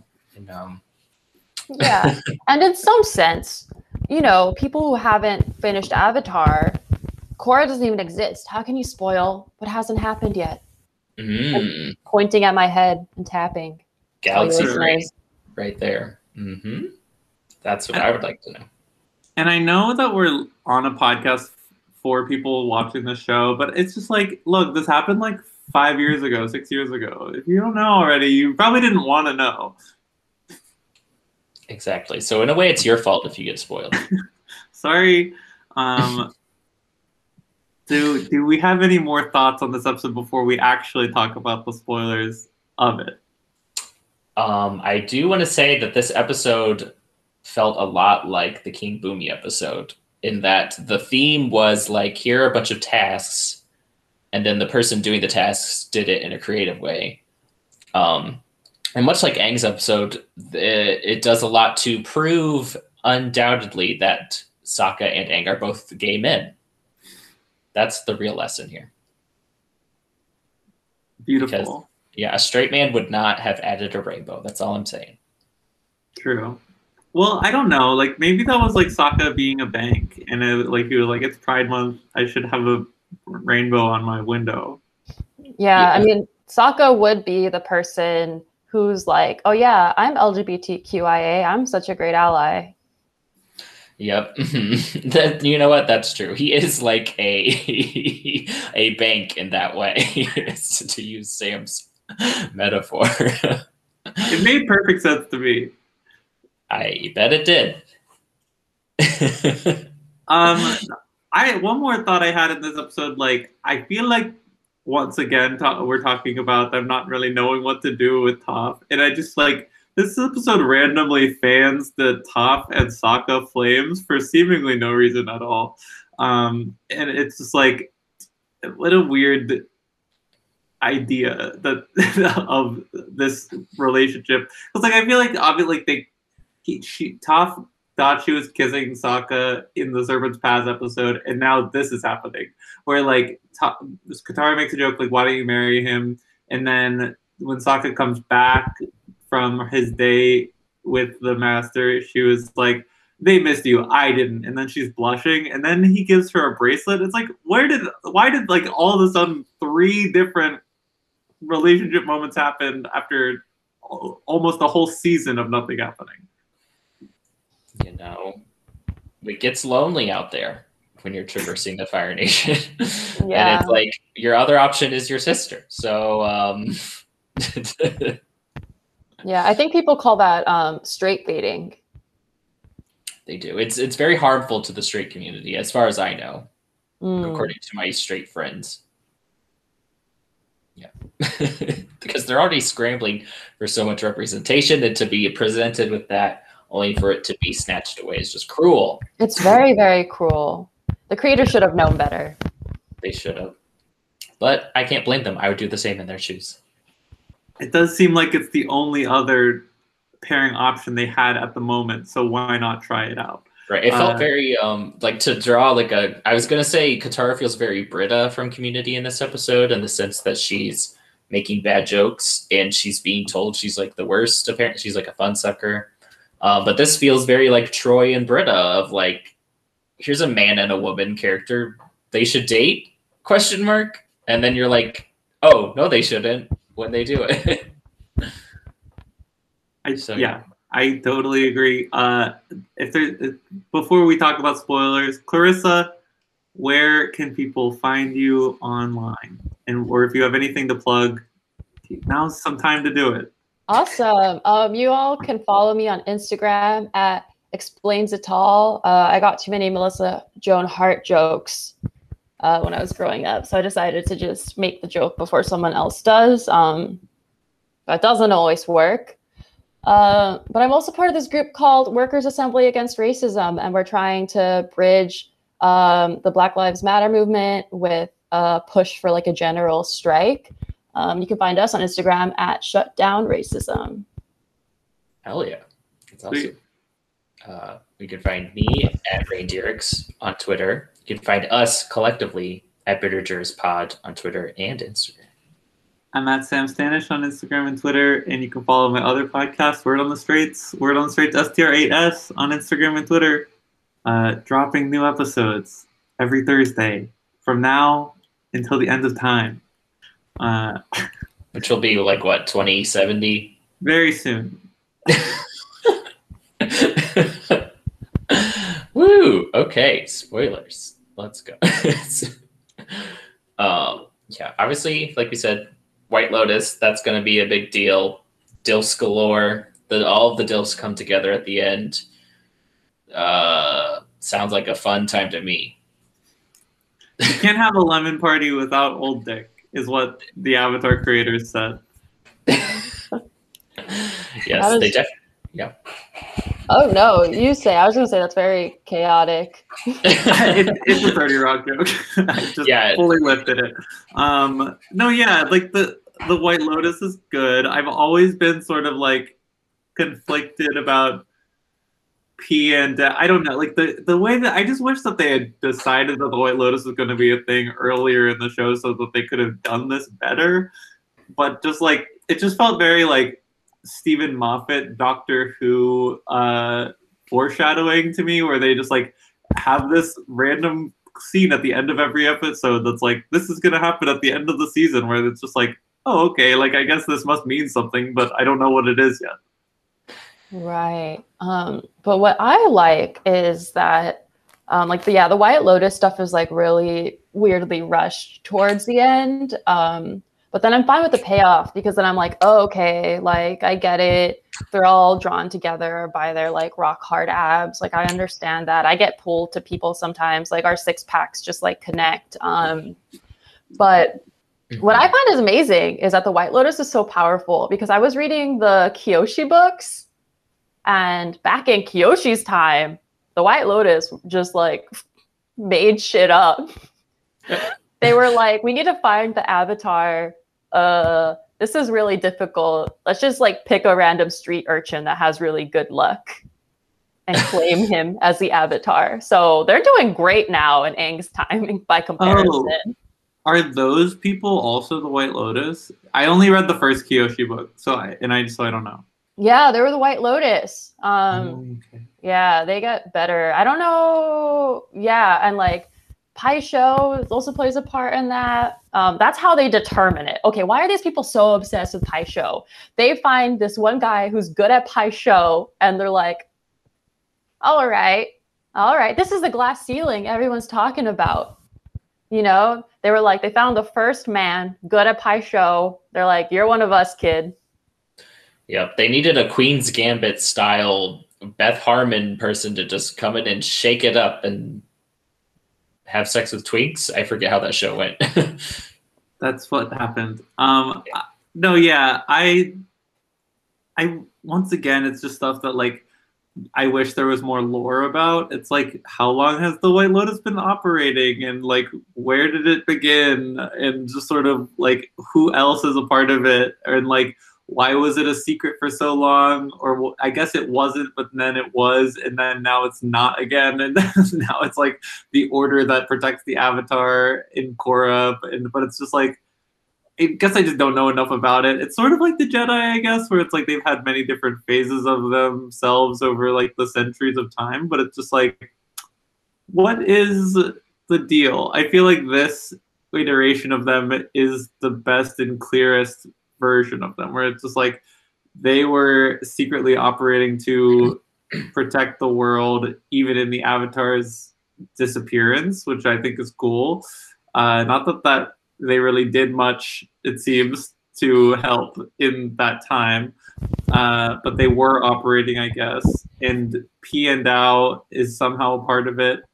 Yeah, and in some sense, people who haven't finished Avatar, Korra doesn't even exist. How can you spoil what hasn't happened yet? Pointing at my head and tapping. Galaxy right there. Mm-hmm. That's what I would like to know. And I know that we're on a podcast for people watching the show, but it's just like, look, this happened like 5 years ago, 6 years ago. If you don't know already, you probably didn't want to know. Exactly. So in a way, it's your fault if you get spoiled. Sorry. Do we have any more thoughts on this episode before we actually talk about the spoilers of it? I do want to say that this episode felt a lot like the King Boomy episode in that the theme was like, here are a bunch of tasks, and then the person doing the tasks did it in a creative way. And much like Aang's episode, it does a lot to prove undoubtedly that Sokka and Aang are both gay men. That's the real lesson here. Beautiful. Because, a straight man would not have added a rainbow. That's all I'm saying. True. Well, I don't know. Like, maybe that was like Sokka being a bank, and he was like, it's Pride Month. I should have a rainbow on my window. Yeah, I mean, Sokka would be the person who's like, oh yeah, I'm LGBTQIA. I'm such a great ally. Yep. You know what? That's true. He is like a bank in that way, to use Sam's metaphor. It made perfect sense to me. I bet it did. One more thought I had in this episode, like, I feel like once again we're talking about them not really knowing what to do with Toph, and I just like this episode randomly fans the Toph and Sokka flames for seemingly no reason at all, and it's just like, what a weird idea that of this relationship. It's like I feel like obviously like Toph thought she was kissing Sokka in the Serpent's Path episode, and now this is happening. Where like Katara makes a joke like, "Why don't you marry him?" And then when Sokka comes back from his day with the Master, she was like, "They missed you, I didn't." And then she's blushing, and then he gives her a bracelet. It's like, why did like all of a sudden 3 different relationship moments happen after almost a whole season of nothing happening? You know, it gets lonely out there when you're traversing the Fire Nation. Yeah. And it's like your other option is your sister. So yeah, I think people call that straight baiting. they do. It's very harmful to the straight community, as far as I know, according to my straight friends. Yeah. Because they're already scrambling for so much representation, and to be presented with that only for it to be snatched away is just cruel. It's very, very cruel. The creator should have known better. They should have. But I can't blame them. I would do the same in their shoes. It does seem like it's the only other pairing option they had at the moment, so why not try it out? Right. It felt very like to draw like a. I was gonna say Katara feels very Britta from Community in this episode, in the sense that she's making bad jokes and she's being told she's like the worst. Apparently, she's like a fun sucker. But this feels very like Troy and Britta, of like, here's a man and a woman character. They should date? ? And then you're like, oh no, they shouldn't when they do it. I totally agree. Before we talk about spoilers, Clarissa, where can people find you online? Or if you have anything to plug, now's some time to do it. Awesome. You all can follow me on Instagram at Explains It All. I got too many Melissa Joan Hart jokes when I was growing up, so I decided to just make the joke before someone else does. That doesn't always work. But I'm also part of this group called Workers' Assembly Against Racism, and we're trying to bridge the Black Lives Matter movement with a push for like a general strike. You can find us on Instagram at Shutdown Racism. Hell yeah. That's awesome. You can find me at Reindeerix on Twitter. You can find us collectively at BitterJursPod on Twitter and Instagram. I'm at Sam Stanish on Instagram and Twitter, and you can follow my other podcast, Word on the Straits STR8S on Instagram and Twitter, dropping new episodes every Thursday from now until the end of time. Which will be like, what, 2070? Very soon. Woo! Okay, spoilers. Let's go. Yeah, obviously, like we said, White Lotus, that's going to be a big deal. Dilfs galore. All of the Dilfs come together at the end. Sounds like a fun time to me. You can't have a lemon party without Old Dick, is what the Avatar creators said. Yes, they definitely. Yeah. Oh no, you say. I was going to say that's very chaotic. It's a 30 Rock joke. I just fully lifted it. Like the White Lotus is good. I've always been sort of like conflicted about P and I don't know, like the way that I just wish that they had decided that the White Lotus was going to be a thing earlier in the show so that they could have done this better. But just like it just felt very like Stephen Moffat Doctor Who foreshadowing to me, where they just like have this random scene at the end of every episode that's like, this is gonna happen at the end of the season, where it's just like, oh okay, like I guess this must mean something, but I don't know what it is yet. Right. But what I like is that the White Lotus stuff is like really weirdly rushed towards the end. But then I'm fine with the payoff, because then I'm like, oh, okay, like I get it. They're all drawn together by their like rock hard abs. Like I understand that. I get pulled to people sometimes, like our 6-packs just like connect. But what I find is amazing is that the White Lotus is so powerful, because I was reading the Kyoshi books, and back in Kyoshi's time, the White Lotus just like made shit up. They were like, we need to find the avatar this is really difficult. Let's just like pick a random street urchin that has really good luck and claim him as the avatar. So they're doing great now in Aang's time by comparison. Oh, are those people also the White Lotus? I only read the first Kyoshi book, so I don't know. Yeah, they were the White Lotus. Okay. Yeah, they get better. I don't know. Yeah, and like Pai Sho also plays a part in that. That's how they determine it. Okay, why are these people so obsessed with Pai Sho? They find this one guy who's good at Pai Sho, and they're like, all right, this is the glass ceiling everyone's talking about. You know, they were like, they found the first man good at Pai Sho. They're like, you're one of us, kid. Yep, they needed a Queen's Gambit style Beth Harmon person to just come in and shake it up and have sex with twinks. I forget how that show went. That's what happened. No, yeah, I once again, it's just stuff that like I wish there was more lore about. It's like, how long has the White Lotus been operating, and like where did it begin, and just sort of like who else is a part of it, and like why was it a secret for so long? Or I guess it wasn't, but then it was, and then now it's not again, and now it's like the order that protects the Avatar in Korra, but it's just like, I guess I just don't know enough about it. It's sort of like the Jedi, I guess, where it's like they've had many different phases of themselves over like the centuries of time, but it's just like, what is the deal? I feel like this iteration of them is the best and clearest version of them, where it's just like they were secretly operating to protect the world even in the Avatar's disappearance, which I think is cool. Not that they really did much, it seems, to help in that time, but they were operating, I guess, and Piandao is somehow a part of it,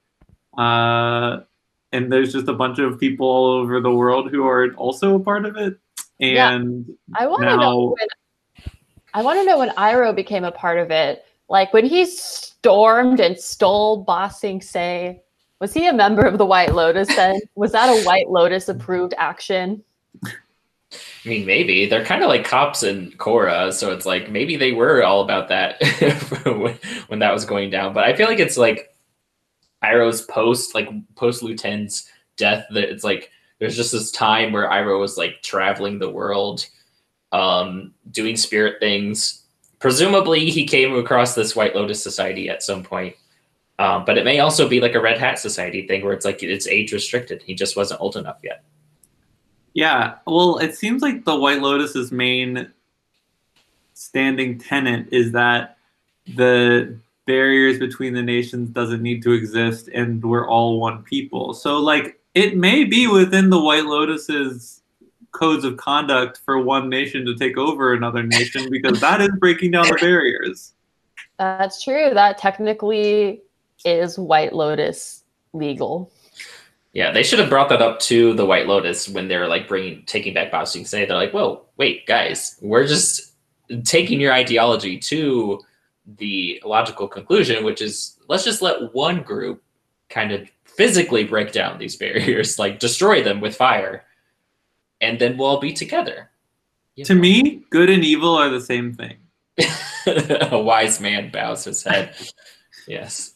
and there's just a bunch of people all over the world who are also a part of it. And I want to know when Iroh became a part of it. Like when he stormed and stole Ba Sing Se, was he a member of the White Lotus then? Was that a White Lotus approved action? I mean, maybe. They're kind of like cops in Korra, so it's like maybe they were all about that when that was going down. But I feel like it's like Iroh's post Luten's death, that it's like there's just this time where Iroh was like traveling the world, doing spirit things. Presumably he came across this White Lotus Society at some point. But it may also be like a Red Hat Society thing where it's like it's age restricted. He just wasn't old enough yet. Yeah, well, it seems like the White Lotus's main standing tenet is that the barriers between the nations doesn't need to exist, and we're all one people. So like it may be within the White Lotus's codes of conduct for one nation to take over another nation, because that is breaking down the barriers. That's true. That technically is White Lotus legal. Yeah, they should have brought that up to the White Lotus when they're like taking back Ba Sing Se. They're like, whoa, wait, guys, we're just taking your ideology to the logical conclusion, which is let's just let one group kind of physically break down these barriers, like destroy them with fire, and then we'll all be together. To me, good and evil are the same thing. A wise man bows his head. Yes.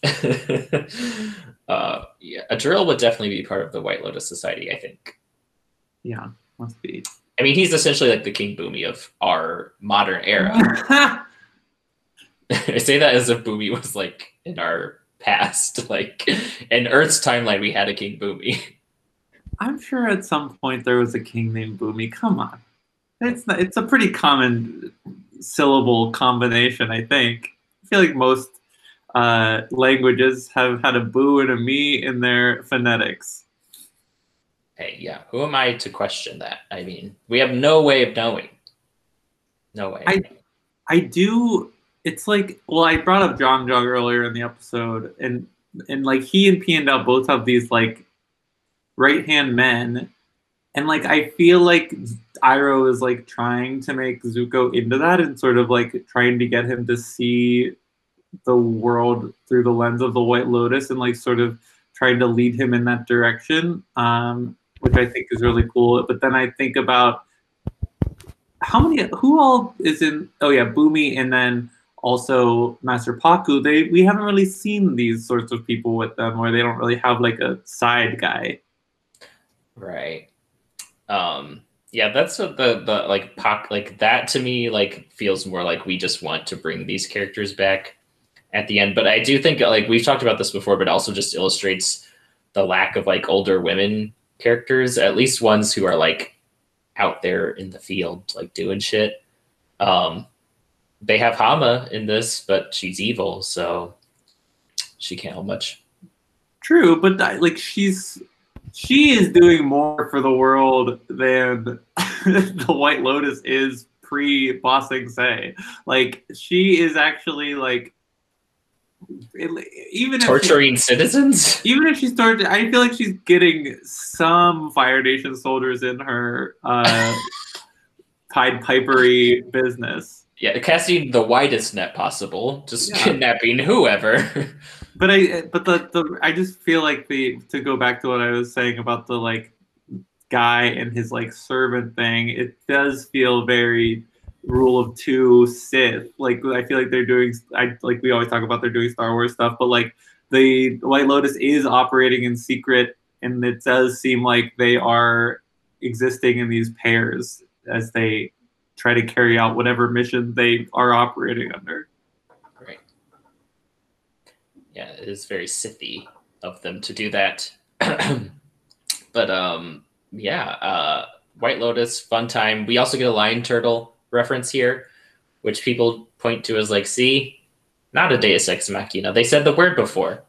Yeah, a drill would definitely be part of the White Lotus Society, I think. Yeah, must be. I mean, he's essentially like the King Boomy of our modern era. I say that as if Boomy was like in our past. Like in Earth's timeline, we had a King Boomy. I'm sure at some point there was a king named Boomy. Come on. It's a pretty common syllable combination, I think. I feel like most languages have had a boo and a me in their phonetics. Hey, yeah. Who am I to question that? I mean, we have no way of knowing. No way. I do. It's like, well, I brought up Jong earlier in the episode, and like he and Piandao both have these like right-hand men, and like I feel like Iroh is like trying to make Zuko into that, and sort of like trying to get him to see the world through the lens of the White Lotus, and like sort of trying to lead him in that direction, which I think is really cool. But then I think about who all is in? Oh yeah, Boomy, and then also Master Paku. We haven't really seen these sorts of people with them, where they don't really have like a side guy. Right. Yeah, that's what the like Pac, like that to me like feels more like we just want to bring these characters back at the end. But I do think like we've talked about this before, but it also just illustrates the lack of like older women characters, at least ones who are like out there in the field like doing shit. They have Hama in this, but she's evil, so she can't help much. True, but like she is doing more for the world than the White Lotus is pre-Ba Sing Se. Like she is actually like even torturing citizens. Even if she started, I feel like she's getting some Fire Nation soldiers in her Pied Pipery business. Yeah, casting the widest net possible, just kidnapping whoever. But I just feel like to go back to what I was saying about the like guy and his like servant thing, it does feel very Rule of Two Sith. Like I feel like they're doing, like we always talk about, they're doing Star Wars stuff, but like the White Lotus is operating in secret, and it does seem like they are existing in these pairs as they try to carry out whatever mission they are operating under. Right. Yeah, it is very Sithy of them to do that. But White Lotus, fun time. We also get a lion turtle reference here, which people point to as like, see, not a Deus Ex Machina. They said the word before.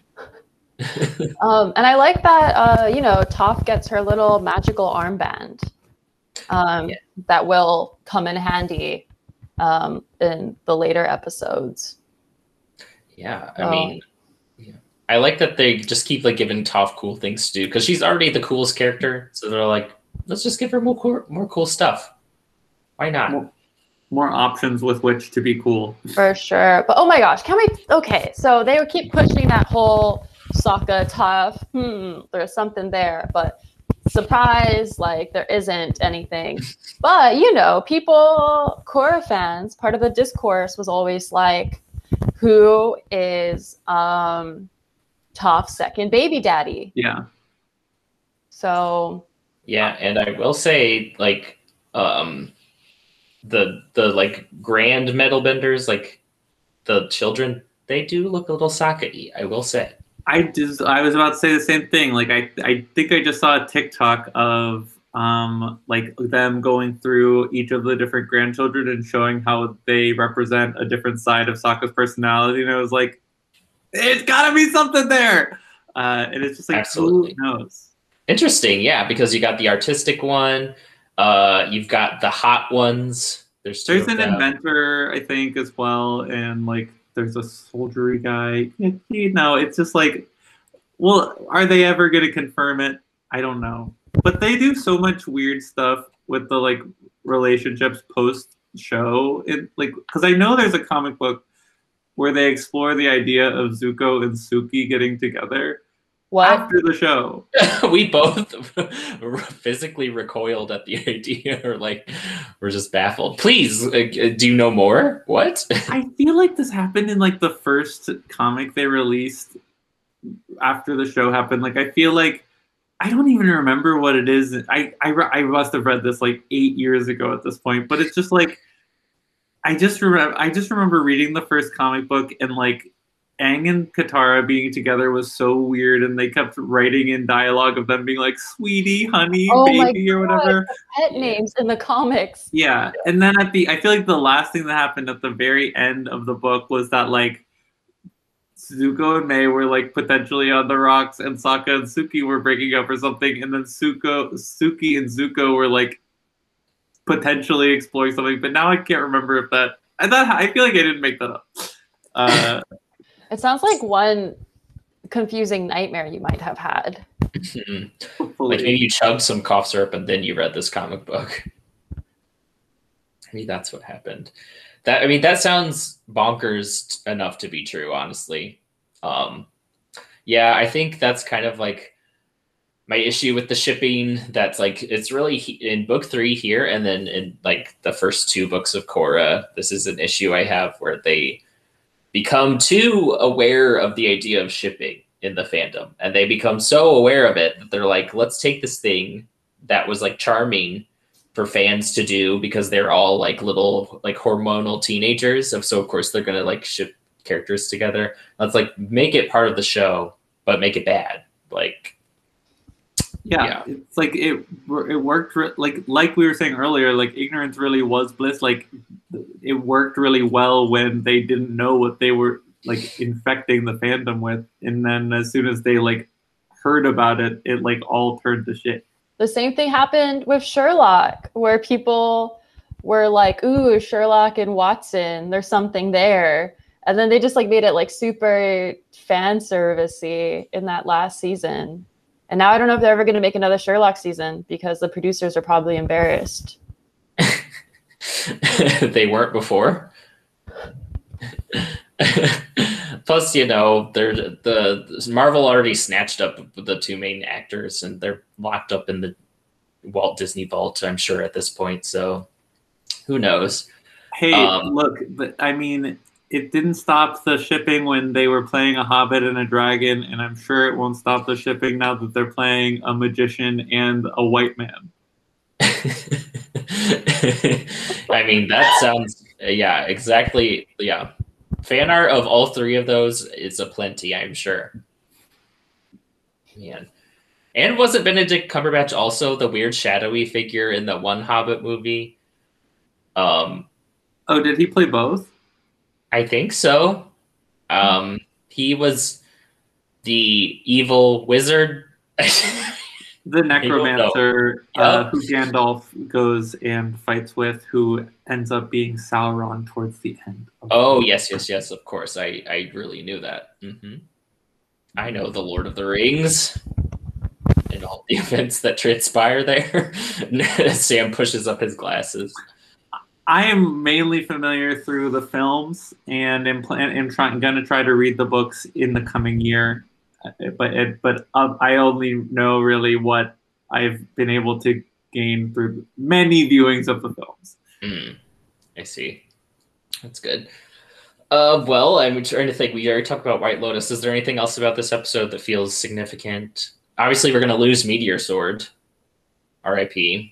And I like that, Toph gets her little magical armband that will come in handy in the later episodes. Yeah, I mean, I like that they just keep like giving Toph cool things to do because she's already the coolest character. So they're like, let's just give her more cool stuff. Why not? More options with which to be cool. For sure. But oh my gosh, okay, so they would keep pushing that whole Sokka Toph, there's something there, but surprise, like there isn't anything. But people, Korra fans, part of the discourse was always like, who is Toph's second baby daddy? Yeah. So. Yeah, and I will say, like, the like grand metal benders, like the children, they do look a little Sokka-y, I will say. I was about to say the same thing. Like I think I just saw a TikTok of like them going through each of the different grandchildren and showing how they represent a different side of Sokka's personality, and I was like, it's gotta be something there. And it's just like, absolutely, who knows? Interesting, yeah, because you got the artistic one, you've got the hot ones. There's an inventor, I think, as well, and like there's a soldiery guy. It's just like, well, are they ever going to confirm it? I don't know. But they do so much weird stuff with the like relationships post show. Like, because I know there's a comic book where they explore the idea of Zuko and Suki getting together. What? After the show. We both physically recoiled at the idea, or like we're just baffled. Please, do you know more? What? I feel like this happened in like the first comic they released after the show happened. Like I feel like I don't even remember what it is. I must have read this like 8 years ago at this point, but it's just like I just remember reading the first comic book, and like Aang and Katara being together was so weird, and they kept writing in dialogue of them being like sweetie, honey, baby, or whatever. Pet names in the comics. Yeah. And then I feel like the last thing that happened at the very end of the book was that like Zuko and Mei were like potentially on the rocks, and Sokka and Suki were breaking up or something, and then Suki and Zuko were like potentially exploring something, but now I can't remember if I feel like I didn't make that up. It sounds like one confusing nightmare you might have had. Like maybe you chugged some cough syrup and then you read this comic book. Maybe that's what happened. That sounds bonkers enough to be true, honestly. Yeah, I think that's kind of like my issue with the shipping. That's like it's really in book 3 here, and then in like the first 2 books of Korra. This is an issue I have where they become too aware of the idea of shipping in the fandom, and they become so aware of it that they're like, let's take this thing that was like charming for fans to do because they're all like little like hormonal teenagers, so of course they're gonna like ship characters together. Let's like make it part of the show, but make it bad. Like, yeah. It's like it worked like we were saying earlier. Like ignorance really was bliss. Like it worked really well when they didn't know what they were like infecting the fandom with, and then as soon as they like heard about it, it like all turned to shit. The same thing happened with Sherlock, where people were like, ooh, Sherlock and Watson, there's something there. And then they just like made it like super fan servicey in that last season. And now I don't know if they're ever going to make another Sherlock season because the producers are probably embarrassed. They weren't before. Plus, you know, the Marvel already snatched up the 2 main actors, and they're locked up in the Walt Disney Vault, I'm sure, at this point. So, who knows? Hey, look, but I mean, it didn't stop the shipping when they were playing a Hobbit and a dragon, and I'm sure it won't stop the shipping now that they're playing a magician and a white man. I mean, that sounds, yeah, exactly, yeah. Fan art of all 3 of those is aplenty, I'm sure. Man. And wasn't Benedict Cumberbatch also the weird shadowy figure in the one Hobbit movie? Oh, did he play both? I think so. He was the evil wizard. The necromancer who Gandalf goes and fights with, who ends up being Sauron towards the end. Yes, of course. I really knew that. Mm-hmm. I know the Lord of the Rings and all the events that transpire there. Sam pushes up his glasses. I am mainly familiar through the films, and am going to try to read the books in the coming year. But I only know really what I've been able to gain through many viewings of the films. I see. That's good. Well, I'm trying to think. We already talked about White Lotus. Is there anything else about this episode that feels significant? Obviously, we're going to lose Meteor Sword. R.I.P.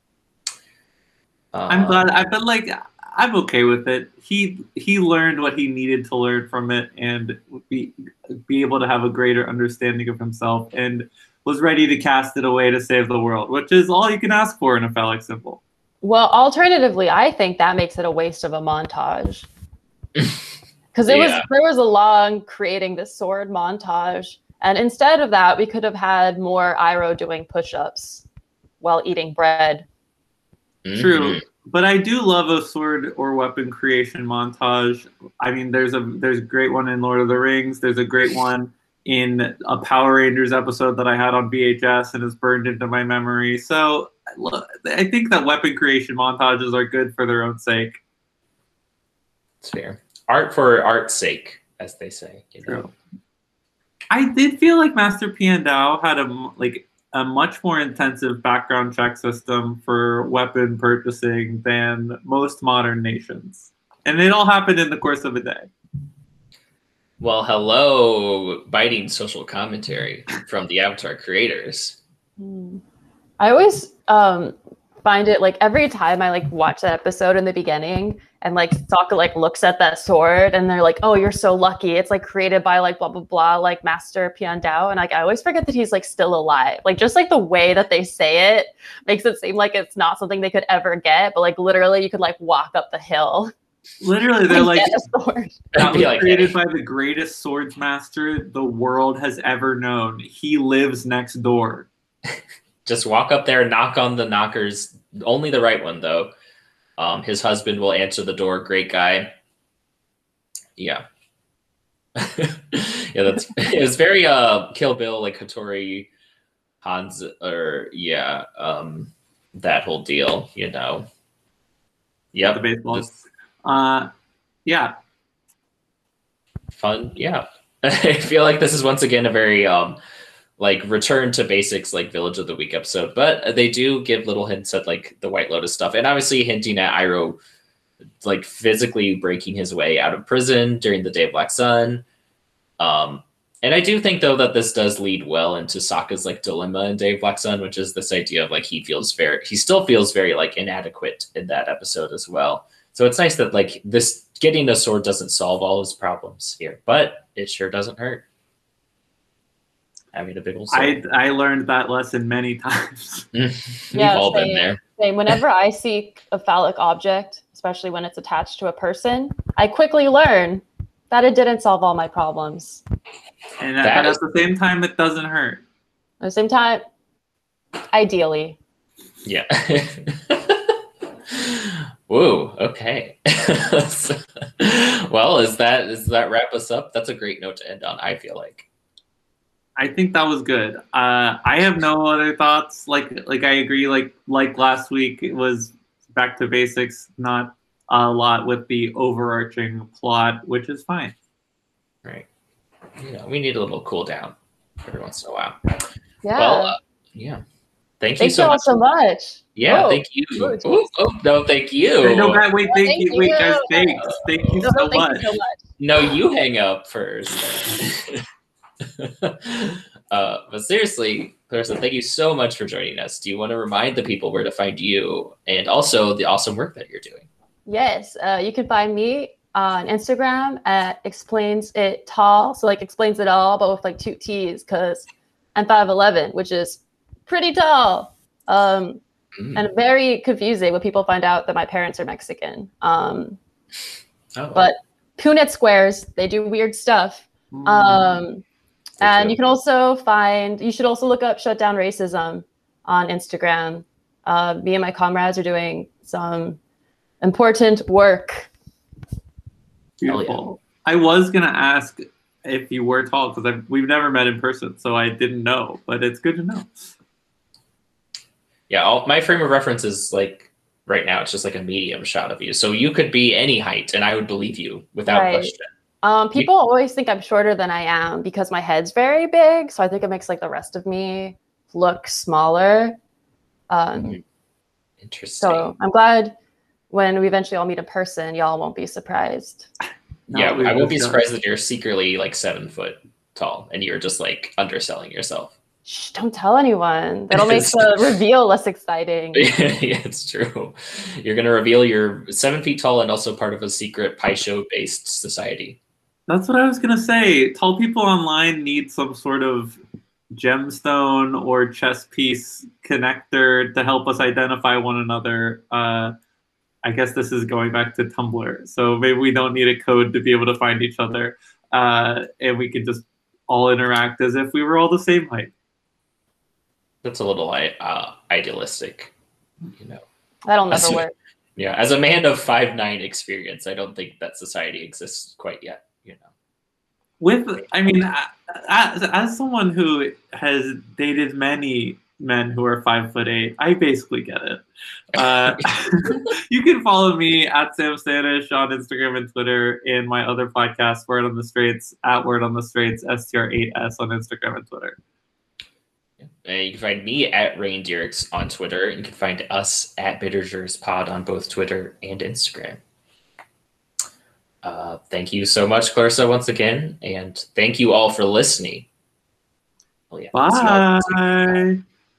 I'm glad. I'm okay with it. He learned what he needed to learn from it, and be able to have a greater understanding of himself, and was ready to cast it away to save the world, which is all you can ask for in a phallic symbol. Well, alternatively, I think that makes it a waste of a montage. Because there was a long creating this sword montage, and instead of that, we could have had more Iroh doing push-ups while eating bread. True, but I do love a sword or weapon creation montage. I mean, there's a great one in Lord of the Rings. There's a great one in a Power Rangers episode that I had on VHS and is burned into my memory. So I think that weapon creation montages are good for their own sake. It's fair. Art for art's sake, as they say. You know? True. I did feel like Master Piandao had a much more intensive background check system for weapon purchasing than most modern nations. And it all happened in the course of a day. Well, hello, biting social commentary from the Avatar creators. I always find it like every time I like watch that episode in the beginning and like Sokka like looks at that sword and they're like, oh, you're so lucky. It's like created by like blah, blah, blah, like Master Piandao. And like, I always forget that he's like still alive. Like just like the way that they say it makes it seem like it's not something they could ever get. But like literally you could like walk up the hill. Literally, they're like, that was like, created by the greatest swords master the world has ever known. He lives next door. Just walk up there and knock on the knockers. Only the right one, though. His husband will answer the door. Great guy. Yeah. Yeah, it was very Kill Bill, like Hattori Hans, or that whole deal, you know. Yeah, the baseball. Yeah. Fun, yeah. I feel like this is once again a very like return to basics like Village of the Week episode, but they do give little hints at like the White Lotus stuff, and obviously hinting at Iroh like physically breaking his way out of prison during the Day of Black Sun. And I do think though that this does lead well into Sokka's like dilemma in Day of Black Sun, which is this idea of like he still feels very like inadequate in that episode as well. So it's nice that like this getting a sword doesn't solve all his problems here, but it sure doesn't hurt. Having a big old sword. I learned that lesson many times. We've all been there. Same. Whenever I see a phallic object, especially when it's attached to a person, I quickly learn that it didn't solve all my problems. And but at the same time, it doesn't hurt. At the same time, ideally. Yeah. Whoa. Okay. Well, does that wrap us up? That's a great note to end on, I feel like. I think that was good. I have no other thoughts. Like I agree. Like last week, it was back to basics, not a lot with the overarching plot, which is fine. Right. We need a little cool down every once in a while. Yeah. Well, yeah. Thank you Thank you all so much. Yeah, Oh. thank you. Oh, No, thank you. No, wait, thank you. wait, guys, thanks. Thank you so Thank much. you so much. No, you hang up first. But seriously, Clarissa, thank you so much for joining us. Do you want to remind the people where to find you and also the awesome work that you're doing? Yes, you can find me on Instagram at explains it tall. So like explains it all, but with like 2 T's because I'm 5'11", which is pretty tall. And very confusing when people find out that my parents are Mexican. But Punnett squares, they do weird stuff. And you should also look up Shut Down Racism on Instagram. Me and my comrades are doing some important work. Beautiful. Yeah. I was going to ask if you were tall because we've never met in person, so I didn't know, but it's good to know. Yeah, my frame of reference is like right now, it's just like a medium shot of you. So you could be any height and I would believe you without question. People always think I'm shorter than I am because my head's very big. So I think it makes like the rest of me look smaller. Interesting. So I'm glad when we eventually all meet in person, y'all won't be surprised. I won't be surprised that you're secretly like 7 foot tall and you're just like underselling yourself. Shh, don't tell anyone. That'll make the reveal less exciting. Yeah, it's true. You're going to reveal you're 7 feet tall and also part of a secret Pi Show based society. That's what I was going to say. Tall people online need some sort of gemstone or chess piece connector to help us identify one another. I guess this is going back to Tumblr. So maybe we don't need a code to be able to find each other. And we can just all interact as if we were all the same height. That's a little idealistic, That'll never work. Yeah, as a man of 5'9" experience, I don't think that society exists quite yet. As someone who has dated many men who are 5'8", I basically get it. You can follow me at Sam Stanish on Instagram and Twitter, and my other podcast, Word on the Straits, at Word on the Straits, STR8S on Instagram and Twitter. You can find me at Reindeerix on Twitter. You can find us at Bittergers Pod on both Twitter and Instagram. Thank you so much, Clarissa, once again, and thank you all for listening. Bye.